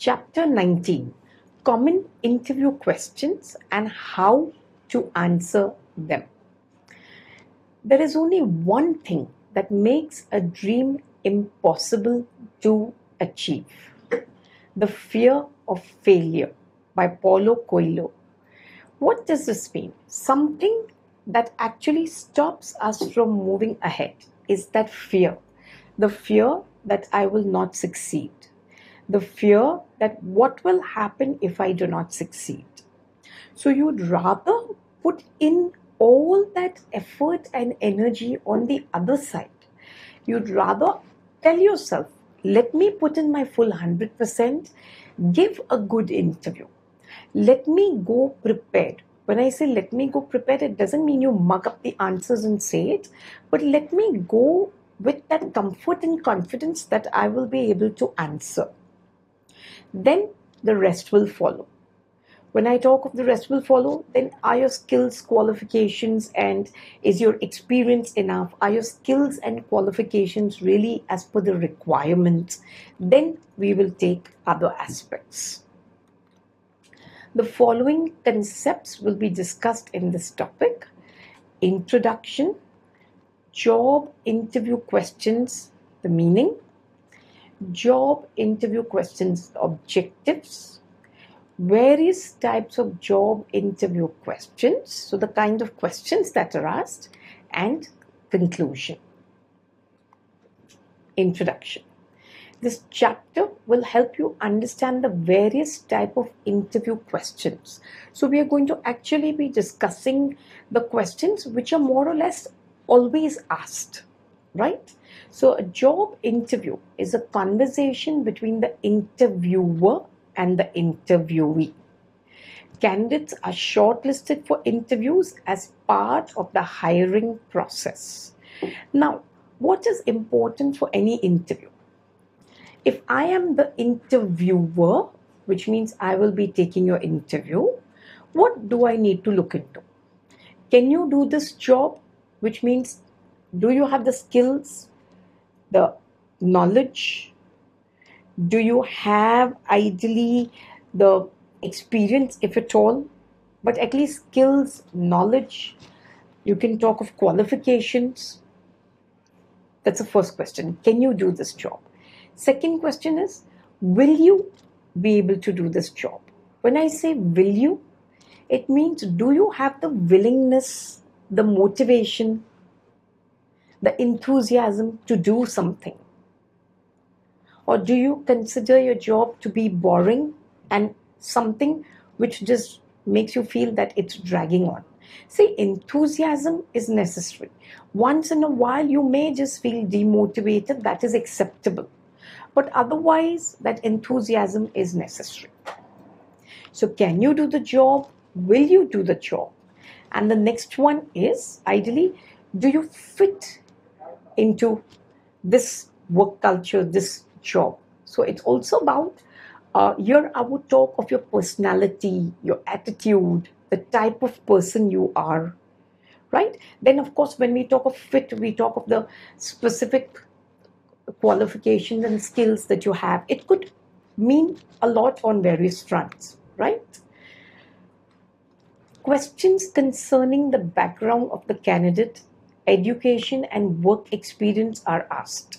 Chapter 19, Common Interview Questions and How to Answer Them. There is only one thing that makes a dream impossible to achieve: the fear of failure, by Paulo Coelho. What does this mean? Something that actually stops us from moving ahead is that fear. The fear that I will not succeed. The fear that what will happen if I do not succeed. So you'd rather put in all that effort and energy on the other side. You'd rather tell yourself, let me put in my full 100%, give a good interview. Let me go prepared. When I say let me go prepared, it doesn't mean you mug up the answers and say it, but let me go with that comfort and confidence that I will be able to answer. Then the rest will follow. When I talk of the rest will follow, then are your skills, qualifications, and is your experience enough? Are your skills and qualifications really as per the requirements? Then we will take other aspects. The following concepts will be discussed in this topic: introduction, job interview questions, the meaning, job interview questions, objectives, various types of job interview questions, so the kind of questions that are asked, and conclusion. Introduction. This chapter will help you understand the various type of interview questions. So we are going to actually be discussing the questions which are more or less always asked, right? So a job interview is a conversation between the interviewer and the interviewee. Candidates are shortlisted for interviews as part of the hiring process. Now, what is important for any interview? If I am the interviewer, which means I will be taking your interview, what do I need to look into? Can you do this job? Which means, do you have the skills, the knowledge? Do you have ideally the experience, if at all? But at least skills, knowledge. You can talk of qualifications. That's the first question. Can you do this job? Second question is, will you be able to do this job? When I say will you, it means, do you have the willingness, the motivation, the enthusiasm to do something? Or do you consider your job to be boring and something which just makes you feel that it's dragging on? See, enthusiasm is necessary. Once in a while, you may just feel demotivated. That is acceptable. But otherwise, that enthusiasm is necessary. So can you do the job? Will you do the job? And the next one is, ideally, do you fit into this work culture, this job? So it's also about, here I would talk of your personality, your attitude, the type of person you are, right? Then, of course, when we talk of fit, we talk of the specific qualifications and skills that you have. It could mean a lot on various fronts, right? Questions concerning the background of the candidate, education and work experience are asked.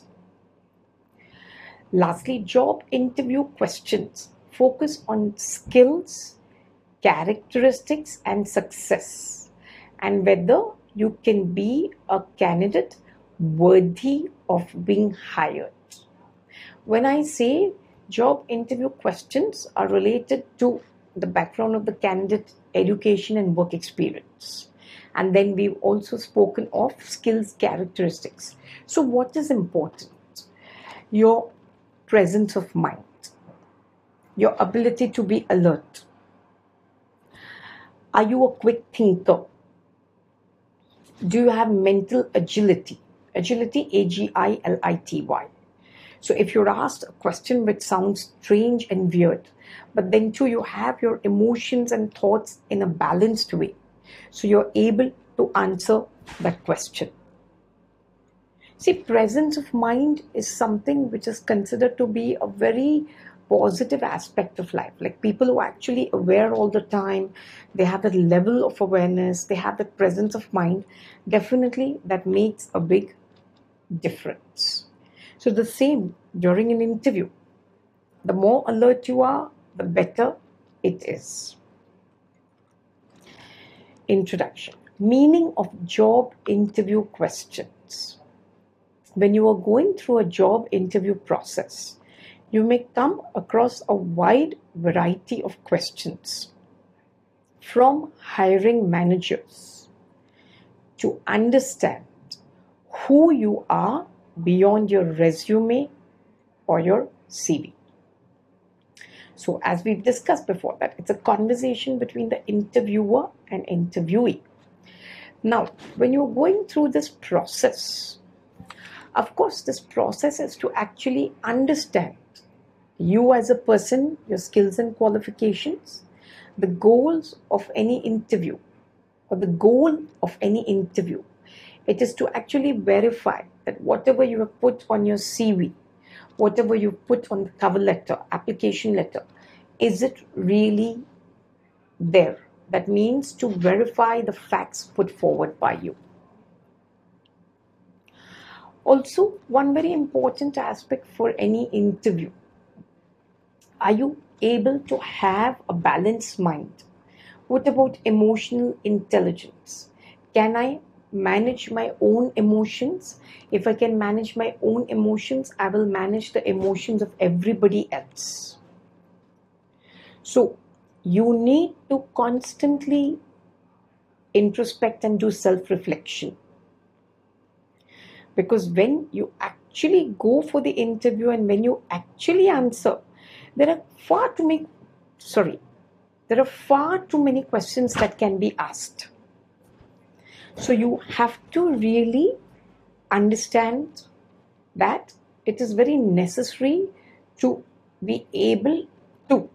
Lastly, job interview questions focus on skills, characteristics and success, and whether you can be a candidate worthy of being hired. When I say job interview questions are related to the background of the candidate, education and work experience. And then we've also spoken of skills, characteristics. So what is important? Your presence of mind, your ability to be alert. Are you a quick thinker? Do you have mental agility? Agility, Agility. So if you're asked a question which sounds strange and weird, but then too you have your emotions and thoughts in a balanced way, so you're able to answer that question. See, presence of mind is something which is considered to be a very positive aspect of life, like people who are actually aware all the time, they have that level of awareness, they have that presence of mind, definitely that makes a big difference. So the same during an interview, the more alert you are, the better it is. Introduction. Meaning of job interview questions. When you are going through a job interview process, you may come across a wide variety of questions from hiring managers to understand who you are beyond your resume or your CV. So, as we've discussed before, that it's a conversation between the interviewer and interviewee. Now, when you're going through this process, of course, this process is to actually understand you as a person, your skills and qualifications, the goals of any interview, or the goal of any interview. It is to actually verify that whatever you have put on your CV, whatever you put on the cover letter, application letter, is it really there? That means to verify the facts put forward by you. Also, one very important aspect for any interview, are you able to have a balanced mind? What about emotional intelligence? Can I manage my own emotions? If I can manage my own emotions, I will manage the emotions of everybody else. So, you need to constantly introspect and do self-reflection. Because when you actually go for the interview and when you actually answer, there are far too many questions that can be asked. So you have to really understand that it is very necessary to be able to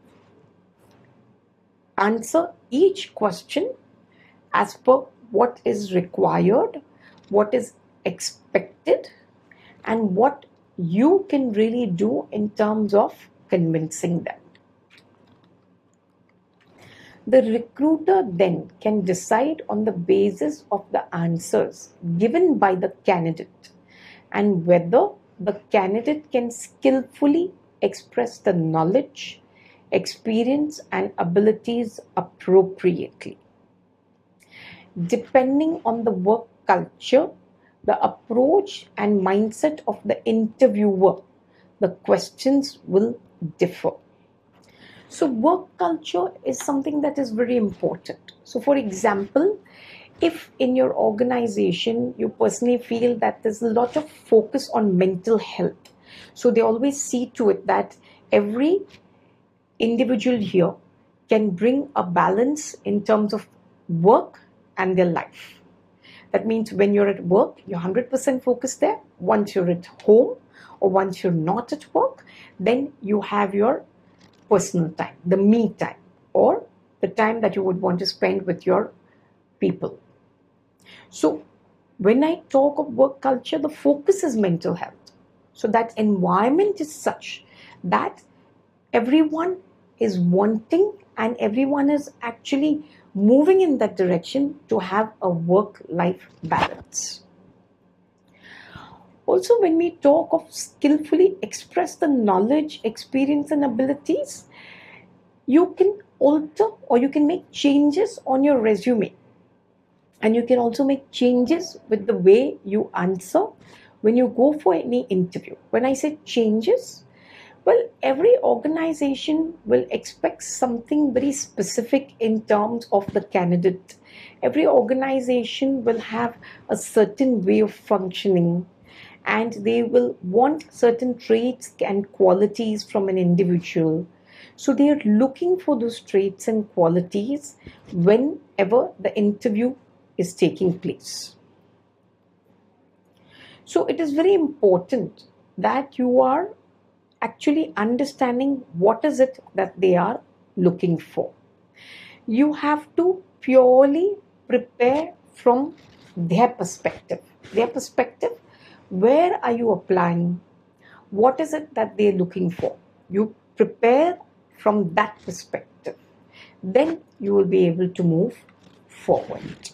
answer each question as per what is required, what is expected, and what you can really do in terms of convincing them. The recruiter then can decide on the basis of the answers given by the candidate and whether the candidate can skillfully express the knowledge, experience, and abilities appropriately. Depending on the work culture, the approach and mindset of the interviewer, the questions will differ. So work culture is something that is very important. So for example, if in your organization you personally feel that there's a lot of focus on mental health, so they always see to it that every individual here can bring a balance in terms of work and their life. That means when you're at work, you're 100% focused there. Once you're at home or once you're not at work, then you have your personal time, the me time, or the time that you would want to spend with your people. So when I talk of work culture, the focus is mental health. So that environment is such that everyone is wanting and everyone is actually moving in that direction to have a work-life balance. Also, when we talk of skillfully express the knowledge, experience, and abilities, you can alter or you can make changes on your resume. And you can also make changes with the way you answer when you go for any interview. When I say changes, well, every organization will expect something very specific in terms of the candidate. Every organization will have a certain way of functioning, and they will want certain traits and qualities from an individual. So they are looking for those traits and qualities whenever the interview is taking place. So it is very important that you are actually understanding what is it that they are looking for. You have to purely prepare from their perspective. Their perspective, where are you applying? What is it that they're looking for? You prepare from that perspective, then you will be able to move forward.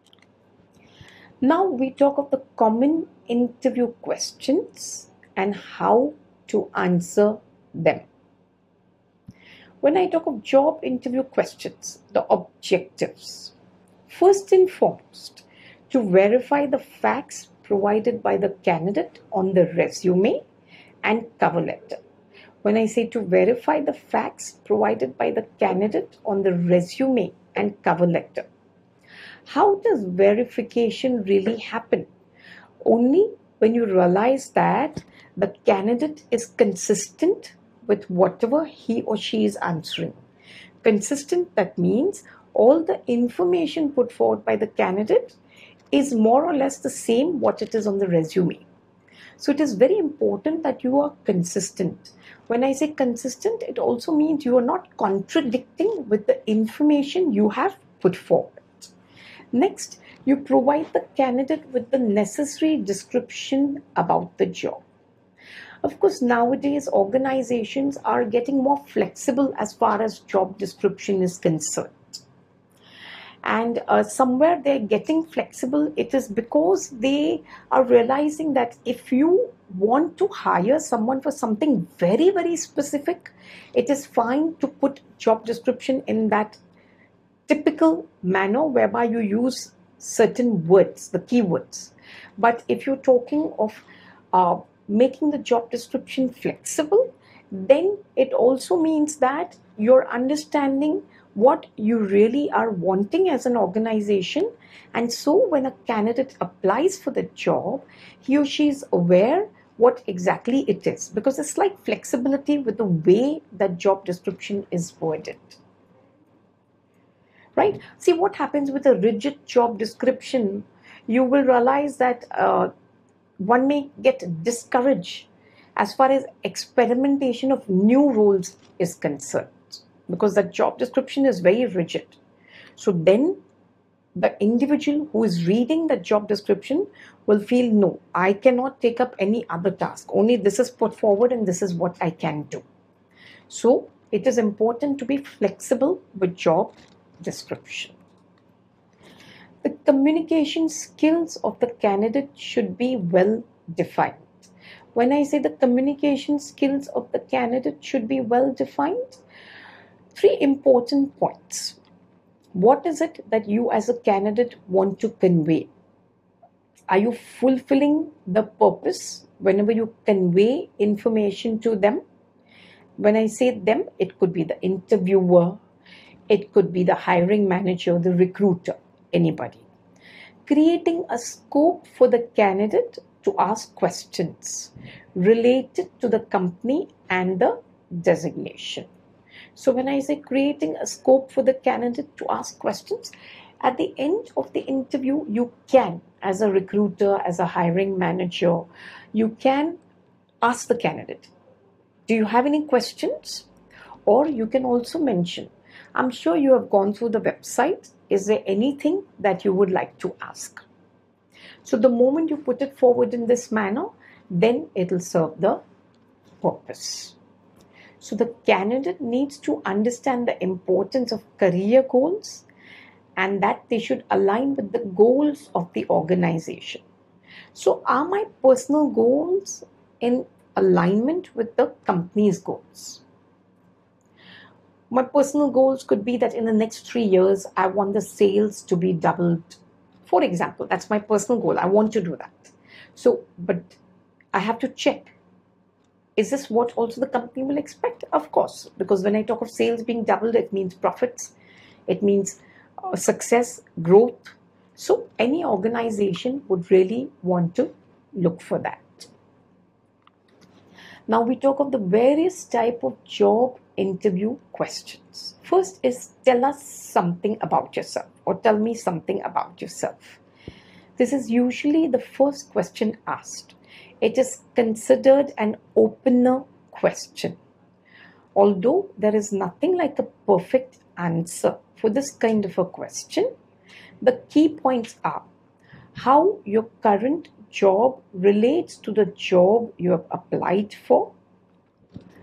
Now we talk of the common interview questions and how to answer them. When I talk of job interview questions, the objectives, first and foremost, to verify the facts provided by the candidate on the resume and cover letter. When I say to verify the facts provided by the candidate on the resume and cover letter, how does verification really happen? Only when you realize that the candidate is consistent with whatever he or she is answering. Consistent, that means all the information put forward by the candidate is more or less the same what it is on the resume. So it is very important that you are consistent. When I say consistent, it also means you are not contradicting with the information you have put forward. Next, you provide the candidate with the necessary description about the job. Of course, nowadays organizations are getting more flexible as far as job description is concerned. And somewhere they're getting flexible, it is because they are realizing that if you want to hire someone for something very, very specific, it is fine to put job description in that typical manner whereby you use certain words, the keywords. But if you're talking of making the job description flexible, then it also means that you're understanding what you really are wanting as an organization. And so when a candidate applies for the job, he or she is aware what exactly it is, because it's like flexibility with the way that job description is worded. Right? See, what happens with a rigid job description, you will realize that one may get discouraged as far as experimentation of new roles is concerned, because the job description is very rigid. So then the individual who is reading the job description will feel, no, I cannot take up any other task. Only this is put forward and this is what I can do. So it is important to be flexible with job description. The communication skills of the candidate should be well defined. When I say the communication skills of the candidate should be well defined, three important points. What is it that you as a candidate want to convey? Are you fulfilling the purpose whenever you convey information to them? When I say them, it could be the interviewer, it could be the hiring manager, the recruiter, anybody. Creating a scope for the candidate to ask questions related to the company and the designation. So when I say creating a scope for the candidate to ask questions, at the end of the interview, you can, as a recruiter, as a hiring manager, you can ask the candidate, do you have any questions? Or you can also mention, I'm sure you have gone through the website. Is there anything that you would like to ask? So the moment you put it forward in this manner, then it will serve the purpose. So the candidate needs to understand the importance of career goals and that they should align with the goals of the organization. So are my personal goals in alignment with the company's goals? My personal goals could be that in the next 3 years, I want the sales to be doubled. For example, that's my personal goal. I want to do that. So, but I have to check. Is this what also the company will expect? Of course, because when I talk of sales being doubled, it means profits. It means success, growth. So any organization would really want to look for that. Now we talk of the various type of job interview questions. First is tell us something about yourself, or tell me something about yourself. This is usually the first question asked. It is considered an opener question. Although there is nothing like a perfect answer for this kind of a question, the key points are how your current job relates to the job you have applied for,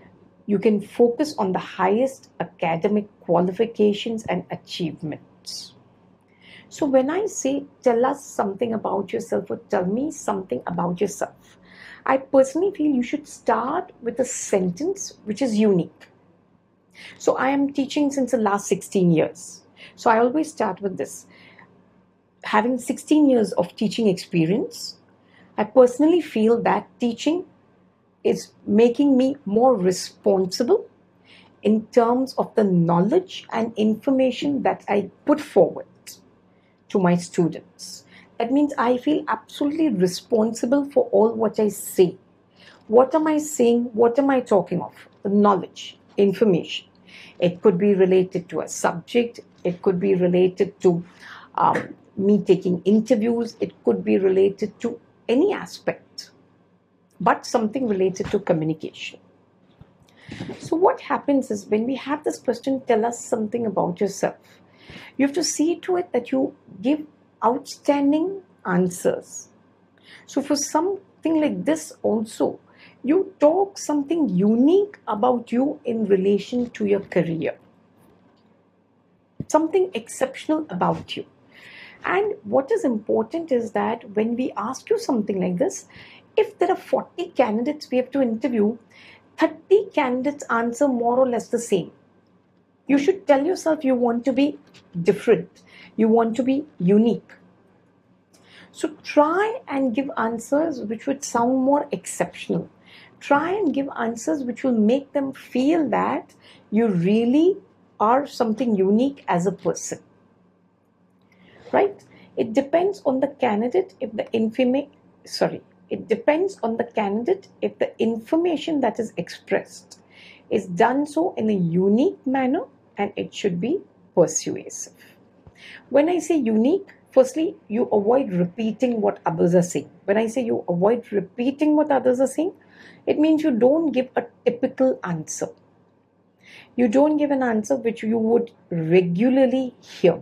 you can focus on the highest academic qualifications and achievements. So when I say tell us something about yourself or tell me something about yourself, I personally feel you should start with a sentence which is unique. So I am teaching since the last 16 years. So I always start with this. Having 16 years of teaching experience, I personally feel that teaching is making me more responsible in terms of the knowledge and information that I put forward to my students. That means I feel absolutely responsible for all what I say. What am I saying? What am I talking of? The knowledge, information. It could be related to a subject. It could be related to me taking interviews. It could be related to any aspect, but something related to communication. So what happens is when we have this question, tell us something about yourself, you have to see to it that you give outstanding answers. So for something like this also, you talk something unique about you in relation to your career. Something exceptional about you. And what is important is that when we ask you something like this, if there are 40 candidates we have to interview, 30 candidates answer more or less the same. You should tell yourself you want to be different. You want to be unique. So try and give answers which would sound more exceptional. Try and give answers which will make them feel that you really are something unique as a person. Right? It depends on the candidate if the information that is expressed is done so in a unique manner, and it should be persuasive. When I say unique, firstly, you avoid repeating what others are saying. When I say you avoid repeating what others are saying, it means you don't give a typical answer. You don't give an answer which you would regularly hear.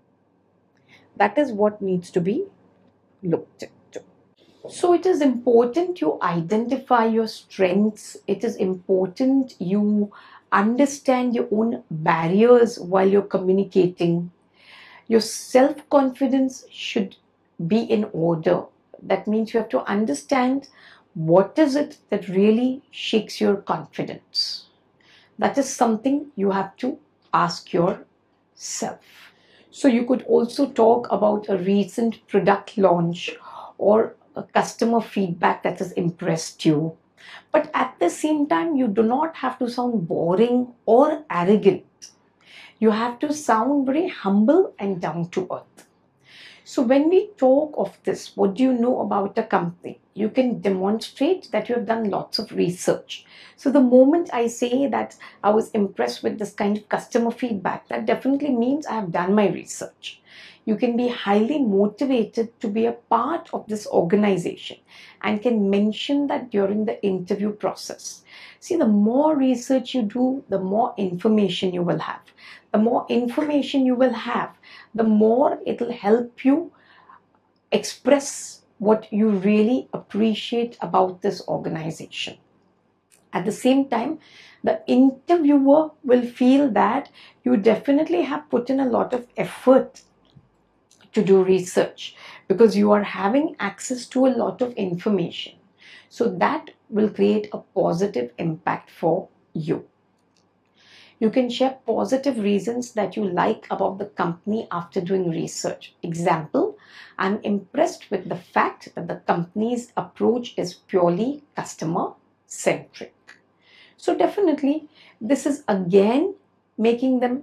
That is what needs to be looked into. So it is important you identify your strengths. It is important you understand your own barriers while you're communicating. Your self-confidence should be in order. That means you have to understand what is it that really shakes your confidence. That is something you have to ask yourself. So you could also talk about a recent product launch or a customer feedback that has impressed you. But at the same time, you do not have to sound boring or arrogant. You have to sound very humble and down to earth. So when we talk of this, what do you know about a company? You can demonstrate that you have done lots of research. So the moment I say that I was impressed with this kind of customer feedback, that definitely means I have done my research. You can be highly motivated to be a part of this organization and can mention that during the interview process. See, the more research you do, the more information you will have. The more information you will have, the more it will help you express what you really appreciate about this organization. At the same time, the interviewer will feel that you definitely have put in a lot of effort to do research because you are having access to a lot of information. So that will create a positive impact for you. You can share positive reasons that you like about the company after doing research. Example, I'm impressed with the fact that the company's approach is purely customer centric. So definitely this is again going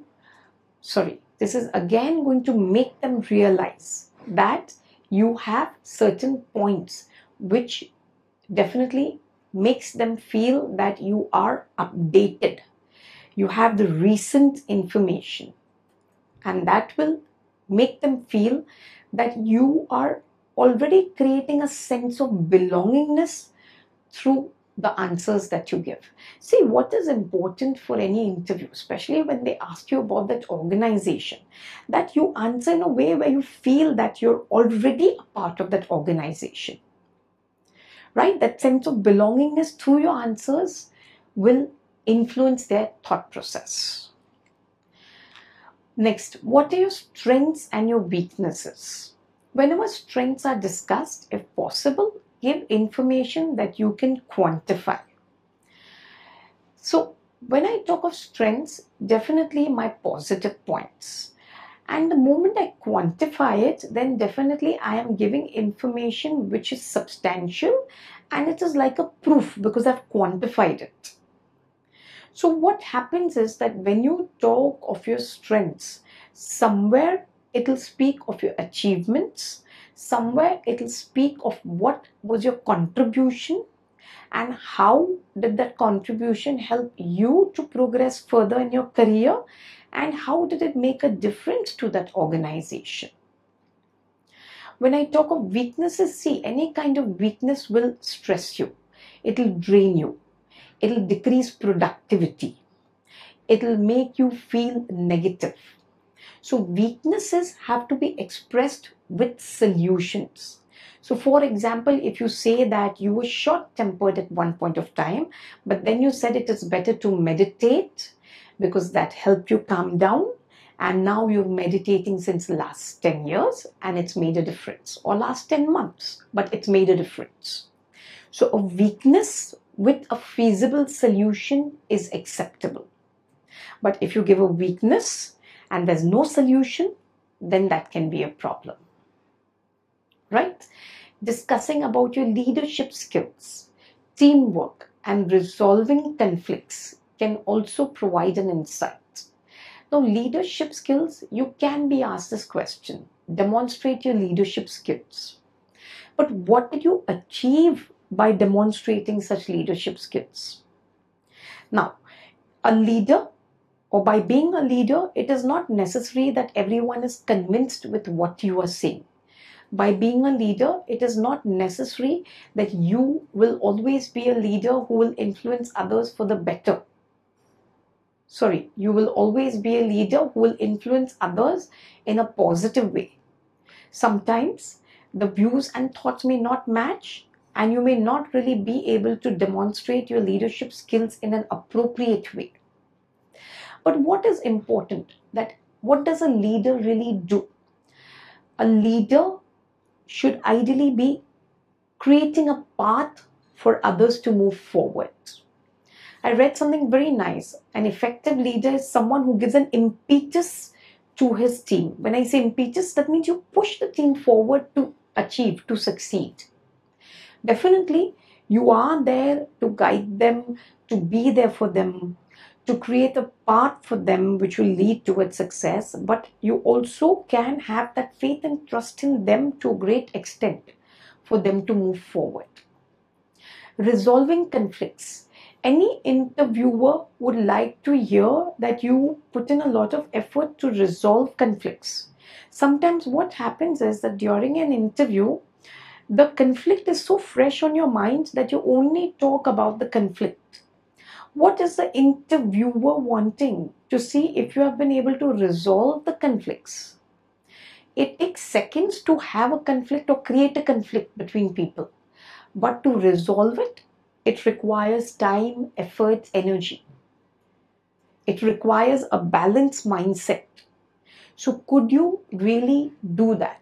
to make them realize that you have certain points which definitely makes them feel that you are updated. You have the recent information, and that will make them feel that you are already creating a sense of belongingness through the answers that you give. See, what is important for any interview, especially when they ask you about that organization, that you answer in a way where you feel that you're already a part of that organization. Right? That sense of belongingness through your answers will influence their thought process. Next, what are your strengths and your weaknesses? Whenever strengths are discussed, if possible, give information that you can quantify. So, when I talk of strengths, definitely my positive points. And the moment I quantify it, then definitely I am giving information which is substantial and it is like a proof because I've quantified it. So what happens is that when you talk of your strengths, somewhere it'll speak of your achievements, somewhere it'll speak of what was your contribution and how did that contribution help you to progress further in your career and how did it make a difference to that organization. When I talk of weaknesses, see, any kind of weakness will stress you, it'll drain you, it'll decrease productivity, it'll make you feel negative. So weaknesses have to be expressed with solutions. So for example, if you say that you were short-tempered at one point of time, but then you said it is better to meditate because that helped you calm down, and now you're meditating since the last 10 years and it's made a difference, or last 10 months, but it's made a difference. So a weakness with a feasible solution is acceptable. But if you give a weakness and there's no solution, then that can be a problem. Right? Discussing about your leadership skills, teamwork, and resolving conflicts can also provide an insight. Now, leadership skills, you can be asked this question. Demonstrate your leadership skills. But what did you achieve by demonstrating such leadership skills? Now, a leader, or by being a leader, it is not necessary that everyone is convinced with what you are saying. By being a leader, it is not necessary that you will always be a leader who will influence others for the better. Sorry, you will always be a leader who will influence others in a positive way. Sometimes the views and thoughts may not match, and you may not really be able to demonstrate your leadership skills in an appropriate way. But what is important, that what does a leader really do? A leader should ideally be creating a path for others to move forward. I read something very nice. An effective leader is someone who gives an impetus to his team. When I say impetus, that means you push the team forward to achieve, to succeed. Definitely, you are there to guide them, to be there for them, to create a path for them which will lead towards success, but you also can have that faith and trust in them to a great extent for them to move forward. Resolving conflicts. Any interviewer would like to hear that you put in a lot of effort to resolve conflicts. Sometimes what happens is that during an interview, the conflict is so fresh on your mind that you only talk about the conflict. What is the interviewer wanting? To see if you have been able to resolve the conflicts. It takes seconds to have a conflict or create a conflict between people. But to resolve it, it requires time, effort, energy. It requires a balanced mindset. So could you really do that?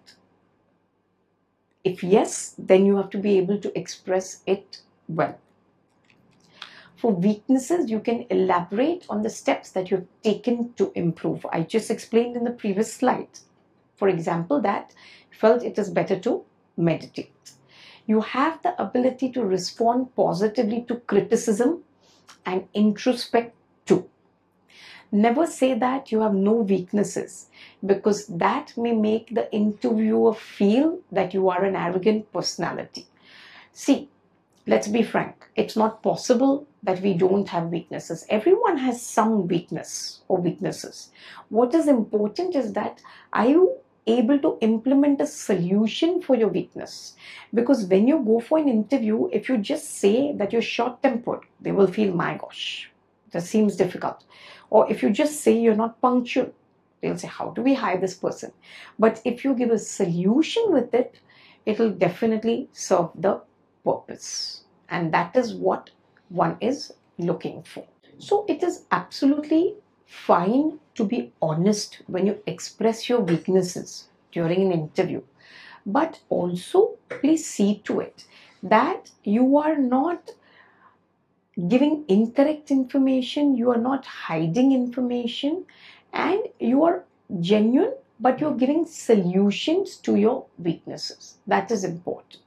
If yes, then you have to be able to express it well. For weaknesses, you can elaborate on the steps that you've taken to improve. I just explained in the previous slide. For example, that felt it is better to meditate. You have the ability to respond positively to criticism and introspect too. Never say that you have no weaknesses, because that may make the interviewer feel that you are an arrogant personality. See, let's be frank, it's not possible that we don't have weaknesses. Everyone has some weakness or weaknesses. What is important is that are you able to implement a solution for your weakness? Because when you go for an interview, if you just say that you're short-tempered, they will feel, my gosh, that seems difficult. Or if you just say you're not punctual, they'll say, how do we hire this person? But if you give a solution with it, it'll definitely serve the purpose. And that is what one is looking for. So it is absolutely fine to be honest when you express your weaknesses during an interview. But also, please see to it that you are not giving incorrect information, you are not hiding information, and you are genuine, but you're giving solutions to your weaknesses. That is important.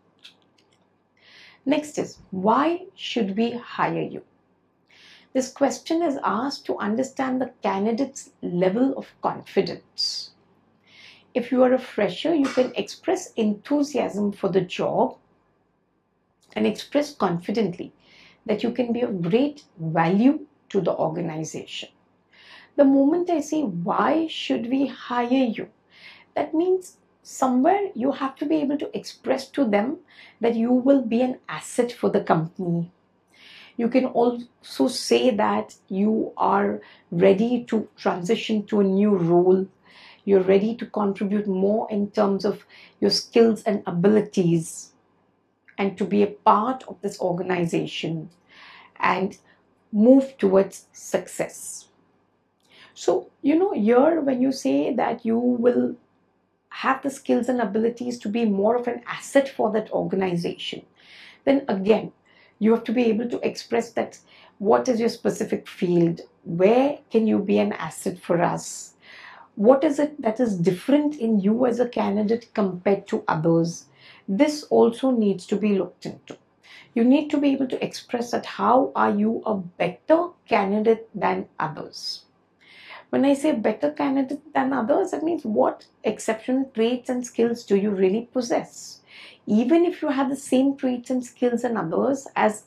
Next is, why should we hire you? This question is asked to understand the candidate's level of confidence. If you are a fresher, you can express enthusiasm for the job and express confidently that you can be of great value to the organization. The moment I say, why should we hire you? That means somewhere you have to be able to express to them that you will be an asset for the company. You can also say that you are ready to transition to a new role. You're ready to contribute more in terms of your skills and abilities and to be a part of this organization and move towards success. So, here when you say that you will have the skills and abilities to be more of an asset for that organization, then again, you have to be able to express that what is your specific field, where can you be an asset for us, what is it that is different in you as a candidate compared to others. This also needs to be looked into. You need to be able to express that how are you a better candidate than others. When I say better candidate than others, that means what exceptional traits and skills do you really possess? Even if you have the same traits and skills as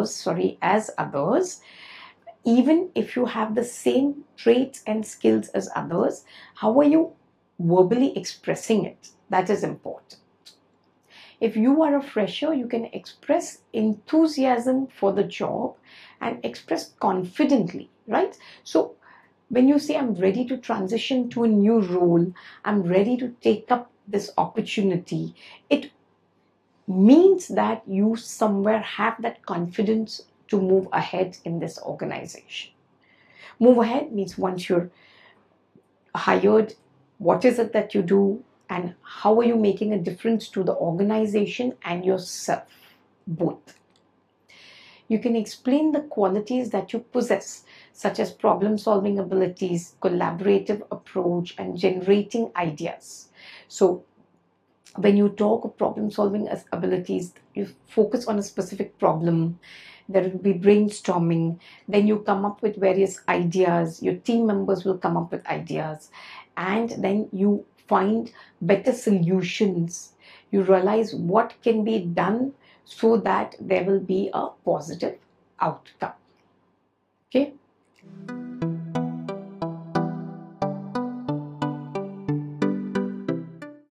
others, even if you have the same traits and skills as others, how are you verbally expressing it? That is important. If you are a fresher, you can express enthusiasm for the job and express confidently, right? So when you say, I'm ready to transition to a new role, I'm ready to take up this opportunity, it means that you somewhere have that confidence to move ahead in this organization. Move ahead means once you're hired, what is it that you do and how are you making a difference to the organization and yourself, both. You can explain the qualities that you possess, such as problem solving abilities, collaborative approach, and generating ideas. So when you talk of problem solving as abilities, you focus on a specific problem. There will be brainstorming, then you come up with various ideas, your team members will come up with ideas, and then you find better solutions. You realize what can be done so that there will be a positive outcome. Okay.